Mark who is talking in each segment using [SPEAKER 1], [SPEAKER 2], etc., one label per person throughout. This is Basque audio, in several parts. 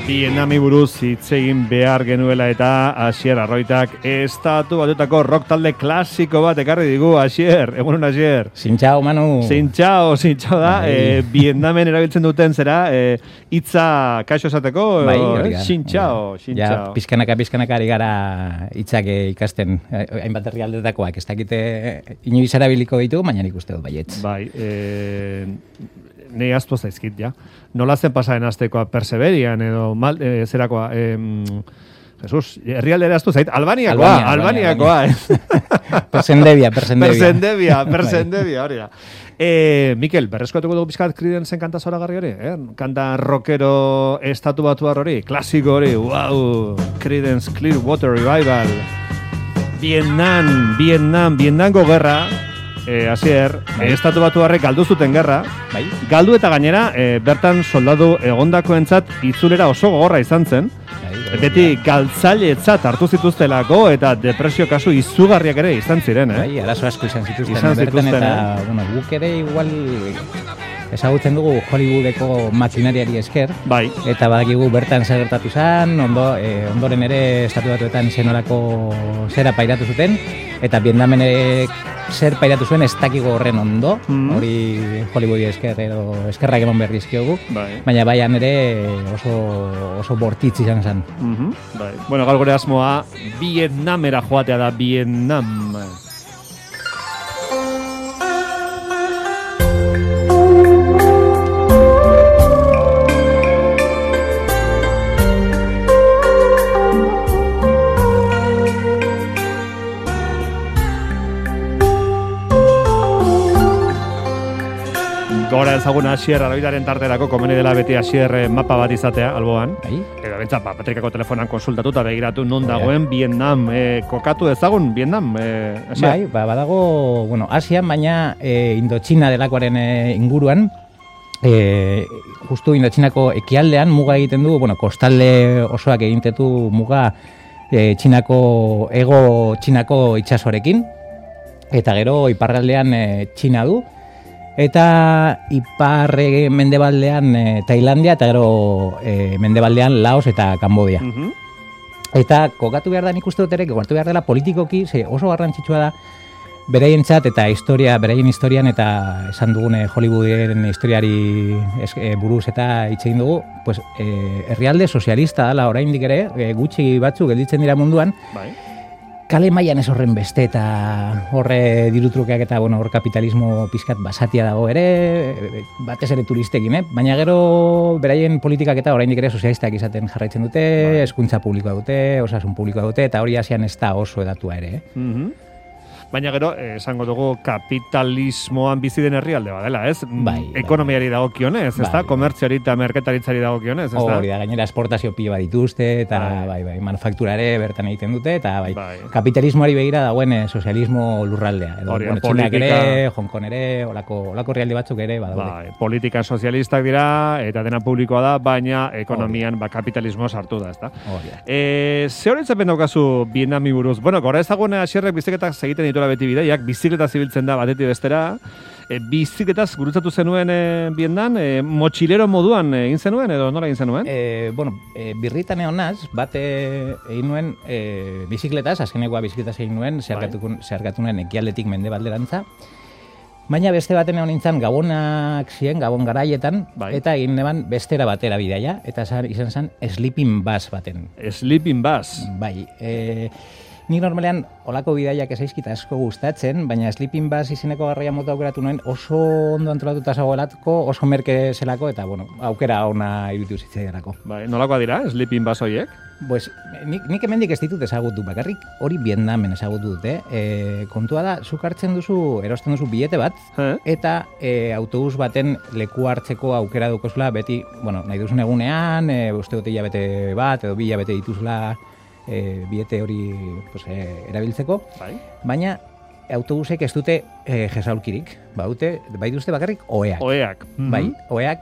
[SPEAKER 1] Vietnami buruz hitz egin behar genuela eta Asier Arroitak estatu batutako rock talde klasiko bat ekarri digu. Asier, egunon Asier.
[SPEAKER 2] Sintxao, Manu.
[SPEAKER 1] Sintxao da. Vietnamen erabiltzen duten zera, hitza kaixo esateko. Sintxao.
[SPEAKER 2] Ja, pizkanaka ari gara hitzak ikasten, hainbat herrialdetakoak. Ez dakite inoiz erabiliko ditu, baina nik uste dut baietz.
[SPEAKER 1] Bai, nei aztu zaizkit, ja. Nola zen pasaren astekoa Perseverian edo zerakoa, Jesus, herrialdera aztu zait, Albaniakoa.
[SPEAKER 2] Persendebia,
[SPEAKER 1] hori da. Mikel, berrezkoatuko dugu pizkat Creedencen kanta zoragarri hori, kanta rockero estatu batuar hori, klasiko hori, wow, Creedence Clearwater Revival. Vietnamgo gerra, Asier, estatu batuarrek galdu zuten gerra,
[SPEAKER 2] bai?
[SPEAKER 1] Galdu eta gainera, bertan soldadu egondakoentzat itzulera oso gogorra izan zen, beti galtzailetzat hartu zituztelako eta depresio kasu izugarriak ere izan ziren,
[SPEAKER 2] Bai, arazo asko izan zituzten bertan eta, guk ere igual ezagutzen dugu Hollywoodeko makinariari esker,
[SPEAKER 1] bai.
[SPEAKER 2] Eta badakigu bertan zer gertatu zen, ondoren ere estatu batuetan zenolako zera pairatu zuten, eta Vietnamen zer pairatu zuen ez dakigu horren ondo, hori Hollywoodi esker edo eskerrak eman behar dizkiogu,
[SPEAKER 1] bai.
[SPEAKER 2] Baina baian ere oso bortitz izan zen.
[SPEAKER 1] Bai. Bueno, gaur gure asmoa Vietnamera joatea da, Vietnam. Gora ezagun Asier Arroitaren tarterako komeni dela beti Asier mapa bat izatea alboan. Edo bentsat, Patrikako telefonan konsultatu eta begiratu non dagoen Vietnam. Kokatu ezagun Vietnam, Asier?
[SPEAKER 2] Bai, badago, Asian, baina Indotxina delakoaren inguruan, justu Indotxinako ekialdean muga egiten du, kostalde osoak egintetu muga Txinako itsasoarekin, eta gero iparraldean Txina du, eta ipar mendebaldean Tailandia, eta gero mendebaldean Laos eta Kambodia. Eta kokatu behar da nik uste dut ere, kokatu behar dela politikoki, oso garrantzitsua da, beraientzat eta beraien historian eta esan dugune Hollywooden historiari buruz eta hitz egin dugu, pues, herrialde sozialista dela oraindik ere, gutxi batzuk gelditzen dira munduan,
[SPEAKER 1] bai.
[SPEAKER 2] Kale mailan ez horren beste eta horre dirutrukeak eta hor kapitalismo pizkat basatia dago ere, batez ere turistekin, baina gero beraien politikak eta oraindik ere sozialistak izaten jarraitzen dute, hezkuntza publikoa dute, osasun publikoa dute, eta hori Asian ez da oso edatua ere.
[SPEAKER 1] Baina gero, esango dugu kapitalismoan bizi den herrialde badela, ez?
[SPEAKER 2] Bai,
[SPEAKER 1] ekonomiari dagokionez, ez da? Komertziari eta merkataritzari dagokionez, ez da?
[SPEAKER 2] Hori da, gainera esportazio pilo bat dituzte, eta manufakturare bertan egiten dute, eta kapitalismoari begira dagoen sozialismo lurraldea. Txinak ere, Hong Kong ere, olako herrialde batzuk ere, badaude.
[SPEAKER 1] Politikan sozialistak dira, eta dena publikoa da, baina ekonomian kapitalismo sartu da, ez da? Ze hori zapen daukazu Vietnami buruz? Gora ezaguna Asierrek biziketak segiten dituela beti bideiak, bizikleta zibiltzen da batetik bestera, bizikletaz gurutzatu zenuen Vietnam, motxilero moduan egin zenuen, edo nola egin zenuen?
[SPEAKER 2] Birritan egon naz, bat egin nuen bizikletaz, azkenekoa bizikletaz egin nuen, zeharkatu nuen ekialdetik mendebalderantza, baina beste baten egon nintzen gabonak ziren, gabon garaietan, eta egin neban bestera batera bidaia, eta izan zen sleeping bus baten.
[SPEAKER 1] Sleeping bus?
[SPEAKER 2] Bai, nik normalean olako bidaiak ezaizkita asko gustatzen, baina Sleeping Bus izeneko garraia mota aukeratu nuen oso ondo antolatuta zagoelako, oso merke zelako, eta aukera ona iruditu zitzaidarako.
[SPEAKER 1] Nolakoa dira, Sleeping Bus horiek?
[SPEAKER 2] Pues, nik hemendik ez ditut ezagutu, bakarrik hori Vietnamen ezagutu dute. Kontua da, zuk hartzen duzu, erosten duzu bilete bat, eta autobus baten leku hartzeko aukera dukozula, beti, nahi duzun egunean, uste dute hilabete bat, edo 2 hilabete dituzula, bilete hori erabiltzeko, baina autobusek ez dute jesaulkirik, bai duzte bakarrik oeak. Bai, oeak,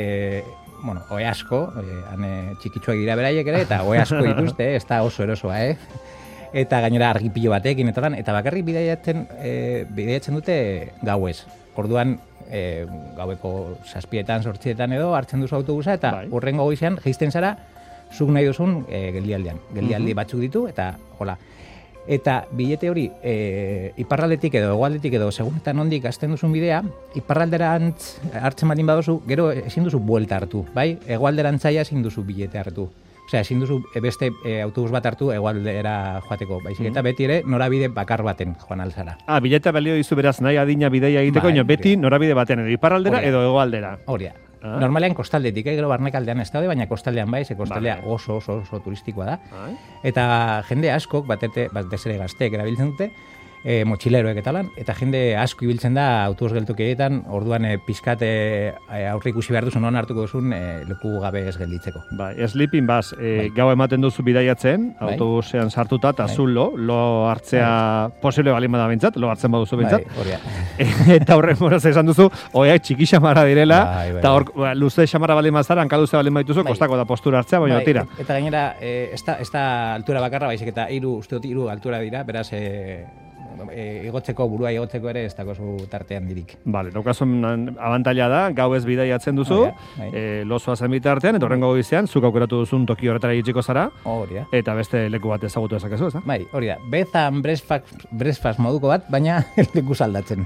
[SPEAKER 2] oe asko, txikitsuak dira beraiek ere, eta oe asko dituzte, ez da oso erosoa, eta gainera argipilo batekin, eta bakarrik bidaiatzen dute gauez. Orduan, gaueko 7etan, 8etan edo, hartzen duzu autobusa, eta hurrengo goizean, jaisten zara, zuk nahi duzun geldialdean. Geldialdi batzuk ditu, eta hola. Eta bilete hori iparraldetik edo hegoaldetik edo segunetan ondik hasten duzun bidea, iparralderantz hartzen baldin baduzu, gero ezin duzu buelta hartu, bai? Hegoalderantzaia ezin duzu bilete hartu. Osea, ezin duzu beste autobus bat hartu hegoaldera joateko, baizik eta beti ere norabide bakar baten joan alzara.
[SPEAKER 1] Bileta balio dizu beraz nahi adina bideia egiteko, beti norabide baten edo iparraldera edo hegoaldera.
[SPEAKER 2] Hori. Normalean kostaldetik, gero barnekaldean ez daude, baina kostaldean bai, kostaldea oso turistikoa da. Eta jende askok, batez ere gazteek erabiltzen dute, motxileroek eta lan, eta jende asko ibiltzen da autobus geltokietan, orduan pizkat aurre ikusi behar duzu, non hartuko duzun leku gabe ez gelditzeko.
[SPEAKER 1] Sleeping bus, gau ematen duzu bidaiatzen, autobusean sartuta, eta zul lo hartzea posible balin bada bintzat, lo hartzen baduzu bintzat. Eta horren moraz esan duzu, oiak txiki xamara direla, eta hor luze xamara balin mazara, hankaluze balin baituzu, kostako da postura hartzea, baina tira.
[SPEAKER 2] Eta gainera, ez da altura bakarra, baizik eta hiru altura dira, beraz, burua igotzeko ere ez dakozu tartean dirik.
[SPEAKER 1] Daukazun abantaila da, gau ez bidaiatzen duzu, lozoa zen bitartean, eta horrengo goizean, zuk aukeratu duzun toki horretara iritsiko zara, eta beste leku bat ezagutu ezakezu, ez da?
[SPEAKER 2] Bai, hori da, bed and breakfast moduko bat, baina leku saldatzen.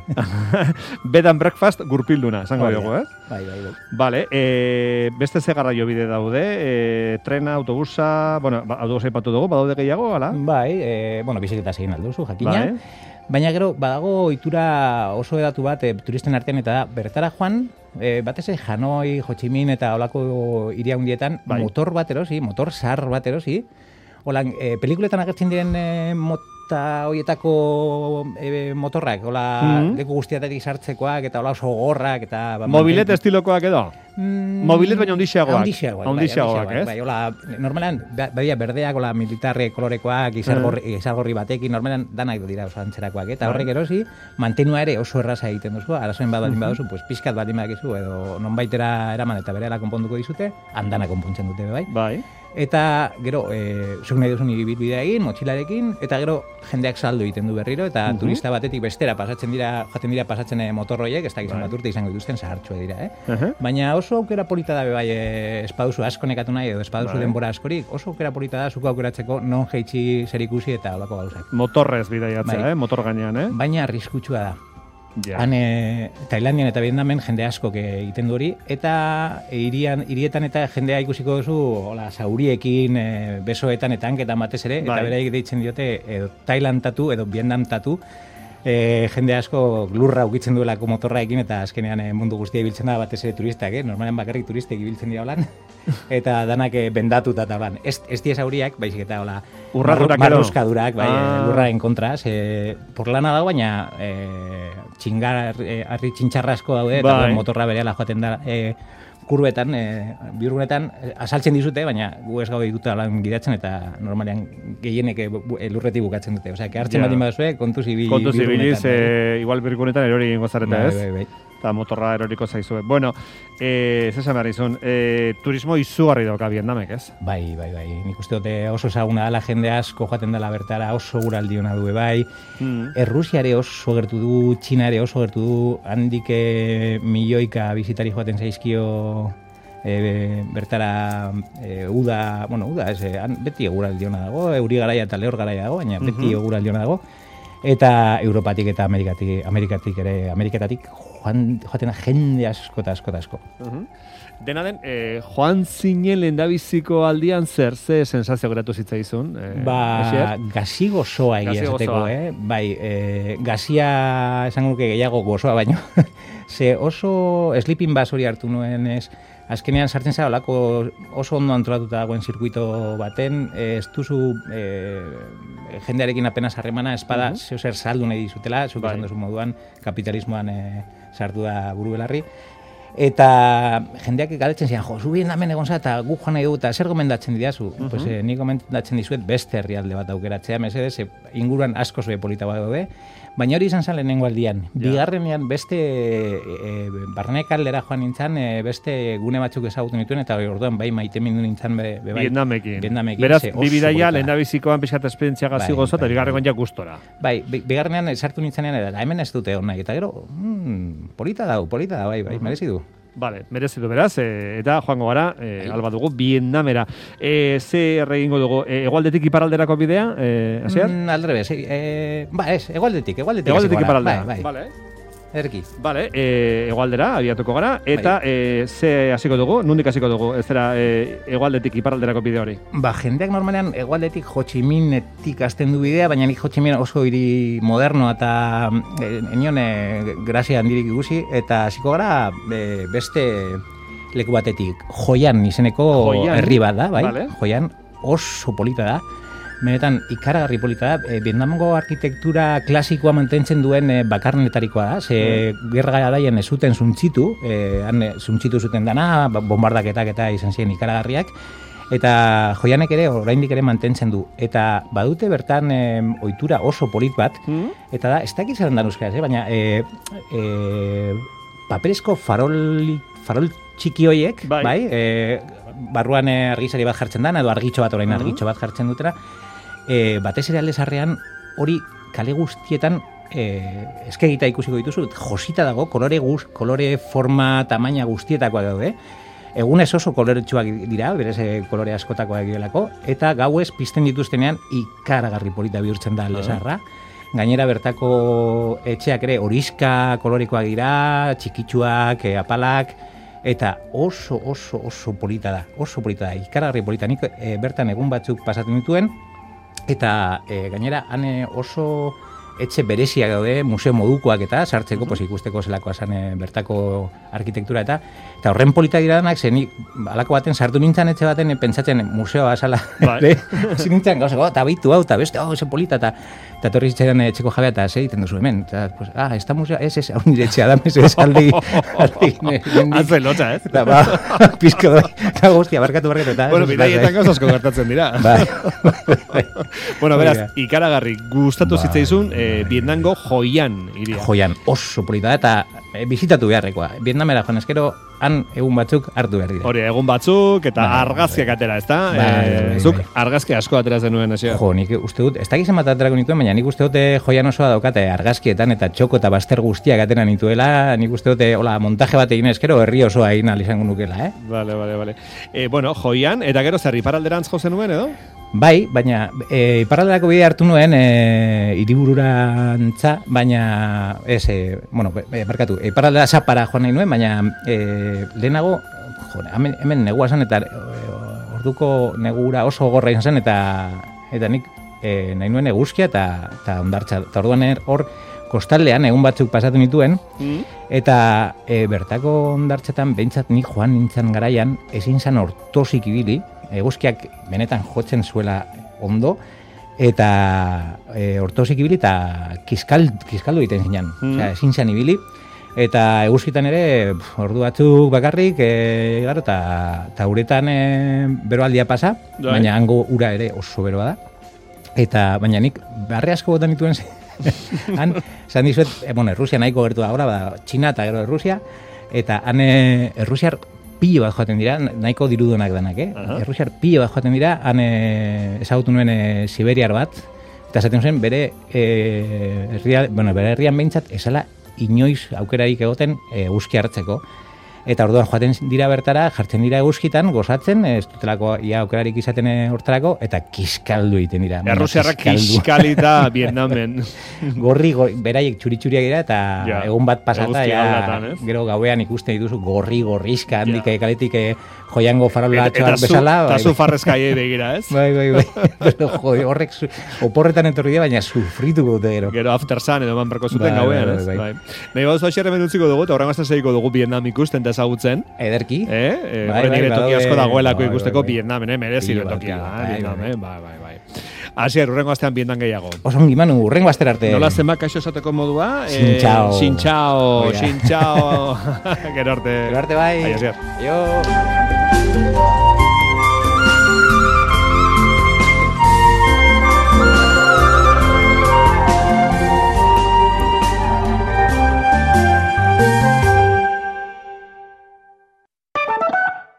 [SPEAKER 1] Bed and breakfast gurpilduna, esango dugu, ez?
[SPEAKER 2] Bai.
[SPEAKER 1] Beste ze garraio bide daude, trena, autobusa, autobusa ipatu dugu, badaude gehiago, ala?
[SPEAKER 2] Bai, biziketa egin alduzu, jakina. Baina gero, badago ohitura oso edatu bat turisten artean, eta bertara joan, batez Hanoi, Ho Chi Minh eta holako hiri handietan, motor zahar bat erosi, holan, pelikuletan agertzen diren mota horietako motorrak, hola, leku guztiatetik sartzekoak, eta hola oso gorrak, eta...
[SPEAKER 1] Mobilet estilokoak edo? Mobilet baina ondixeagoak.
[SPEAKER 2] Ondixeagoak, ez? Bai, hola, normalean, badia berdeak, hola, militarre kolorekoak, izargorri batekin, normalean danak dira oso antzerakoak, eta horrek erosi, mantenua ere oso erraza egiten duzu, arazoen bat baldin baduzu, pizkat baldin badakizu, edo nonbaitera eraman eta berehala konponduko dizute, andana konpontzen dute, bai? Eta gero, zuk nahi duzun ibilbidea egin, motxilarekin, eta gero jendeak saldo egiten du berriro, eta turista batetik bestera jaten dira pasatzen motorroiek, ez da gizan bat urte izango dituzten zahartxua dira, Baina oso aukera polita da bai, espaduzu asko nekatu nahi, edo espaduzu denbora askorik, oso aukera polita da zuko aukeratzeko non jeitsi zer ikusi eta holako gauzak.
[SPEAKER 1] Motorrez bidaiatzea, motor gainean,
[SPEAKER 2] Baina arriskutsua da. Han Tailandian eta Vietnamen jende askok egiten du hori, eta hirietan eta jendea ikusiko duzu zauriekin, besoetan eta hanketan batez ere, eta beraik deitzen diote Thailand tatu edo Vietnam tatu, jende asko lurra ukitzen duelako motorraekin, eta azkenean mundu guztia ibiltzen da batez ere turistak, normalen bakarrik turistek ibiltzen dira holan, eta danak bendatuta eta holan. Ez diez auriak, baizik eta hola, marruskadurak, lurraren kontra, porlana dago, baina harri txintxarra asko daude, eta motorra berehala joaten da kurbetan, bihurgunetan, asaltzen dizute, baina gu ez gaude dituta lan gidatzen, eta normalean gehienek lurretik bukatzen dute. Osea, hartzen bat inbaduzue, kontuz
[SPEAKER 1] ibiliz, igual bihurgunetan erori egingo zareta, ez? Eta motorra eroriko zaizue. Bueno, zesan behar izun, turismo izugarri dauka Vietnamek, ez?
[SPEAKER 2] Bai. Nik uste dute oso ezaguna dela, jende asko joaten dela bertara, oso guraldi hona du, bai. Errusiare oso gertu du, Txinare oso gertu du, handik milioika bizitari joaten zaizkio bertara uda ez, beti eguraldi hona dago, euri garaia eta lehor garaia dago, baina beti eguraldi hona dago. Eta Europatik eta Amerikatik joaten jende asko eta asko.
[SPEAKER 1] Dena den, joan zinen lehendabiziko aldian ze sensazio geratu zitzaizun?
[SPEAKER 2] Gazi gozoa egia esateko, Bai, gazia esango nuke gehiago gozoa baino. Ze oso sleeping bus hori hartu nuen ez, azkenean sartzen zara olako oso ondo antolatuta dagoen zirkuito baten, ez duzu jendearekin apenas harremana, espada zeozer saldu nahi dizutela, zuk esan duzu moduan, kapitalismoan sartu da buru belarri. Eta jendeak galetzen zian, zu Vietnamen egon za, eta gu joan nahi dugu, eta zer gomendatzen didazu? Pues nik gomendatzen dizuet beste herrialde bat aukeratzea, mesedez, inguruan asko zoe polita bat daude, baina hori izan zen lehenengo aldian. Bigarrenean beste barnekaldera joan nintzen, beste gune batzuk ezagutu nituen, eta orduan bai maite mindu nintzen bai.
[SPEAKER 1] Vietnamekin. Beraz, bi bidaia lehendabizikoan pixat esperientzia gazi gozo, eta bigarrenean ja gustora. Bai,
[SPEAKER 2] bigarrenean sartu nintzenean, eta hemen ez dute hon nahi, eta gero, polita da, bai, merezi du.
[SPEAKER 1] Vale, merezitu beraz, eta joango gara, alba dugu, Vietnamera. Zer egingo dugu, hegoaldetik iparralderako bidea, Asier?
[SPEAKER 2] Aldrebez, hegoaldetik
[SPEAKER 1] iparraldera.
[SPEAKER 2] Bai.
[SPEAKER 1] Vale.
[SPEAKER 2] Erki.
[SPEAKER 1] Vale, hegoaldera abiatuko gara, eta ze hasiko dugu, nondik hasiko dugu, ez zera hegoaldetik iparralderako bide hori?
[SPEAKER 2] Jendeak normalean hegoaldetik Ho Chi Minhetik hasten du bidea, baina nik Ho Chi Minh oso hiri modernoa eta enion grazia handirik ikusi, eta hasiko gara beste leku batetik, Hoi An izeneko herri bat da, bai? Vale. Hoi An oso polita da. Benetan, ikaragarri polita da, Vietnamgo arkitektura klasikoa mantentzen duen bakarnetarikoa da, ze gerra garaian ez zuten zuntzitu, han zuntzitu zuten dana, bombardaketak eta izan ziren ikaragarriak, eta Joianek ere, oraindik ere mantentzen du. Eta badute bertan ohitura oso polit bat, eta da, ez dakit zaren dan euskaraz, baina paperezko farol txiki hoiek, bai? Barruan argizari bat jartzen da, edo argitxo bat, orain argitxo bat jartzen dutera, batez ere aldezarrean hori kale guztietan eskegita ikusiko dituzu, josita dago, kolore forma, tamaina guztietakoa daude, egunez oso koloretsuak dira, berez kolore askotakoak direlako, eta gauez pizten dituztenean ikaragarri polita bihurtzen da aldezarra. Gainera bertako etxeak ere horiska kolorikoak dira, txikitsuak, apalak, eta oso polita da, ikaragarri polita. Nik bertan egun batzuk pasatzen dituen, eta gainera han oso etxe bereziak daude, museo modukoak eta sartzeko, ikusteko zelakoa zen bertako arkitektura eta horren polita dira danak, zen alako baten sartu nintzen etxe baten pentsatzen museoa azala, zin nintzen gauzako, eta baitu hau, eta beste, zen polita, eta torri zitzaidan etxeko jabea, eta ze egiten duzu hemen, eta, esta museo, ez, hau nire etxea da, ez aldi,
[SPEAKER 1] Hazen lotxa, ez?
[SPEAKER 2] Eta, pizko doi, eta guztia, barkatu, eta...
[SPEAKER 1] Bueno, bidaietan gauzazko gertatzen dira. Bueno, beraz, ikaragarri, gustatu zitzaizun, Vietnamgo Hoi An iria.
[SPEAKER 2] Hoi An, oso polita da, eta bizitatu beharrekoa. Vietnamera joan eskero, han egun batzuk hartu behar dira.
[SPEAKER 1] Hori, egun batzuk, eta argazkiak atera, ez da? Zuk argazki asko atera zenuen, ez?
[SPEAKER 2] Jo, nik uste dut, ez dakiz bat aterako nituen, baina nik uste dut Hoi An osoa daukate argazkietan, eta txoko eta baster guztiak atera nituela, nik uste dut, montaje bat egin eskero, herri osoa egin izango nukela,
[SPEAKER 1] Vale. Bueno, Hoi An, eta gero zer, iparralderantz jo zenuen, edo?
[SPEAKER 2] Bai, baina iparralderako bide hartu nuen hiribururantza, baina barkatu, iparraldera zapara joan nahi nuen, baina lehenago, hemen negua zen, eta orduko negura oso gorra izan zen, eta nik nahi nuen eguzkia eta ondartza. Eta orduan hor kostaldean egun batzuk pasatu nituen, eta bertako ondartzetan behintzat nik joan nintzen garaian, ezin zen ortosik ibili, eguzkiak benetan jotzen zuela ondo, eta ortosik ibili eta kiskaldu egiten zinan. Osea, ezin zen ibili, eta eguzkitan ere ordu batzuk bakarrik, eta uretan beroaldia pasa, baina hango ura ere oso beroa da. Eta baina nik barre asko botan dituen han, zan dizuet, Errusia nahiko gertu da gora, Txina eta gero Errusia, eta han Errusiar pilo bat joaten dira, nahiko dirudunak danak, Errusiar pilo bat joaten dira, han ezagutu nuen siberiar bat, eta esaten zen bere herrian behintzat esala inoiz aukerarik egoten eguzki hartzeko. Eta orduan joaten dira bertara, jartzen dira eguzkitan, gozatzen, ez dutelako ia aukerarik izaten hortarako, eta kiskaldu egiten dira.
[SPEAKER 1] Errusiarrak kiskalita Vietnamen.
[SPEAKER 2] Gorri, beraiek txuri-txuriak dira, eta egun bat pasata, gero gauean ikusten dituzu gorrizka handik kaletik joiango farolatxoak bezala.
[SPEAKER 1] Eta zu farrezkai begira, ez?
[SPEAKER 2] Bai. Horrek oporretan entorri dira, baina sufrituko dute gero.
[SPEAKER 1] Gero after sun edo manberko zuten gauean, ez? Nahi baduzu aixerremen utziko dugu, eta horren gazten segiko dugu Vietnam ikusten eta ezagutzen.
[SPEAKER 2] Ederki.
[SPEAKER 1] Horren toki asko dagoelako ikusteko Vietnamen, merezi tokia. Bai. Asier, urrengo astean Vietnam gehiago.
[SPEAKER 2] Osongi, Manu, urrengo aster arte.
[SPEAKER 1] Nola zenbak kaixo esateko modua?
[SPEAKER 2] Xintxao.
[SPEAKER 1] Xintxao. Gero arte.
[SPEAKER 2] Bai.
[SPEAKER 1] Asier.
[SPEAKER 2] Yo.